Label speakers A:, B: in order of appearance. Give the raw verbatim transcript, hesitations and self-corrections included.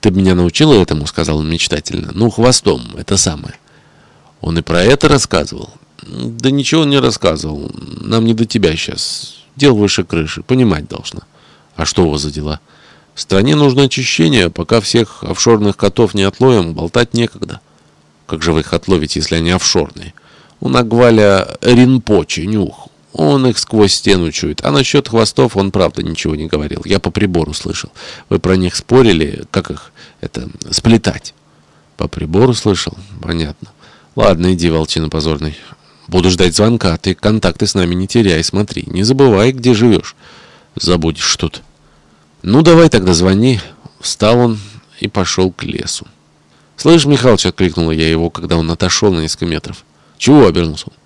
A: «Ты бы меня научила этому?» — сказал он мечтательно. «Ну, хвостом, это самое». «Он и про это рассказывал?» «Да ничего он не рассказывал. Нам не до тебя сейчас. Дел выше крыши. Понимать должна». «А что у вас за дела?» «В стране нужно очищение. Пока всех офшорных котов не отловим, болтать некогда». «Как же вы их отловите, если они офшорные?» «У Нагваля Ринпоче нюх. Он их сквозь стену чует. А насчет хвостов он, правда, ничего не говорил. Я по прибору слышал. Вы про них спорили, как их, это, сплетать?» «По прибору слышал? Понятно. Ладно, иди, волчина позорный. Буду ждать звонка. Ты контакты с нами не теряй, смотри. Не забывай, где живешь». «Забудешь тут». «Ну, давай тогда звони». Встал он и пошел к лесу. «Слышь, Михалыч!» — откликнула я его, когда он отошел на несколько метров. «Чего?» — обернулся он.